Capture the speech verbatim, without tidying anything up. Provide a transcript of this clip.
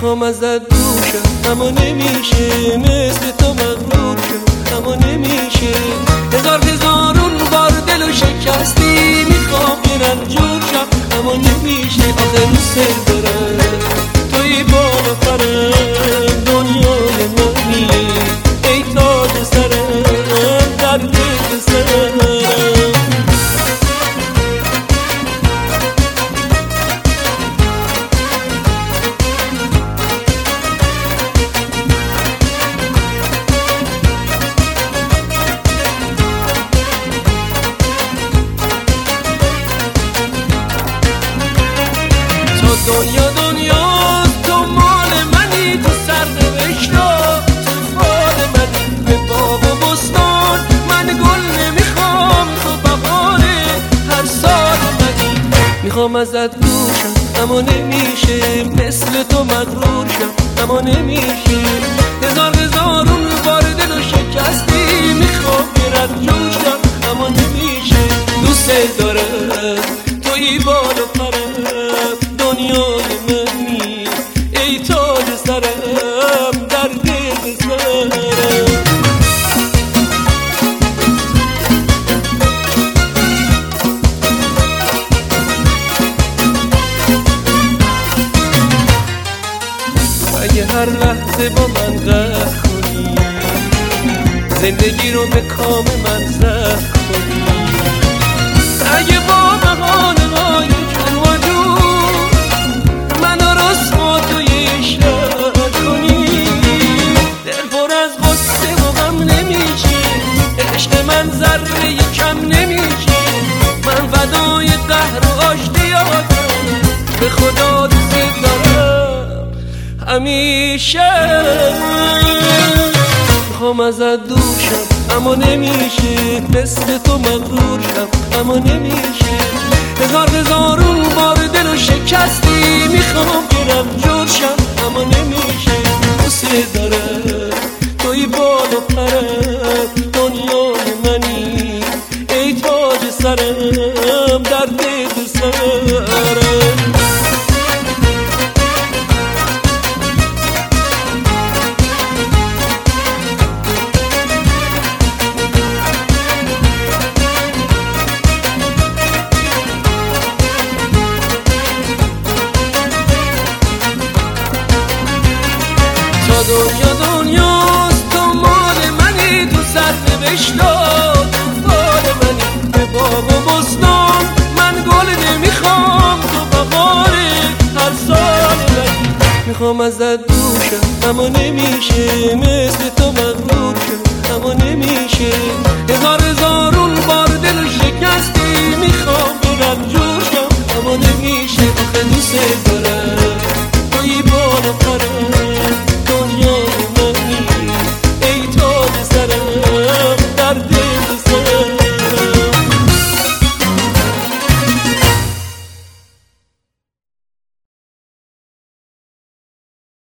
میخوام ازت دور شم اما نمیشه، مثل تو مغرور شم اما نمیشه. هزار هزارون بار دلو شکستی، میخوام یه رنجور شم اما نمیشه. آخه دوست دارم توی بالا پرم، دنیای منی ای تاج سرم، در دل سرم. دنیا دنیا تو مال منی، تو سرنوشتا تو فال منی. به باغ و بستان من گل نمیخوام، تو بهار هر سال منی. میخوام ازت دور شم اما نمیشه، مثل تو مغرور شم اما نمیشه. هزار هزارون بار دلو شکستی، میخوام یه رنجور شم اما نمیشه. دوست دارم توی بال و پرم، دنیای منی ای تاج سرم، در دل سرم. اگه هر لحظه با من قهر کنی، زندگی رو به کام من زهر کنی. اگه با بهانه های جون و جون منو رسوا توی عشق کنی، دل پر از غصه و غم نمیشه، عشق من ذره کم نمیشه. من فدای قهر و آشتیاتم، به خدا دوست دارم همیشه. میخوام ازت دور شم اما نمیشه، مثل تو مغرور شم اما نمیشه. هزار هزارون بار دلو شکستی، میخوام گیرم جور شم اما نمیشه. دوست دارم توی بال و پرم، دنیای منی ای تاج سرم، در دل سرم. دنیا دنیاست تو مال منی، تو سرنوشتا تو فال منی. به باغ و بستان من گل نمیخوام، تو بهار هر سال منی. میخوام ازت دور شم اما نمیشه، مثل تو مغرور شم اما نمیشه. هزار هزارون بار دل شکستی، میخوام برم جور شم اما نمیشه. آخه دوست دارم توی بالا پرم،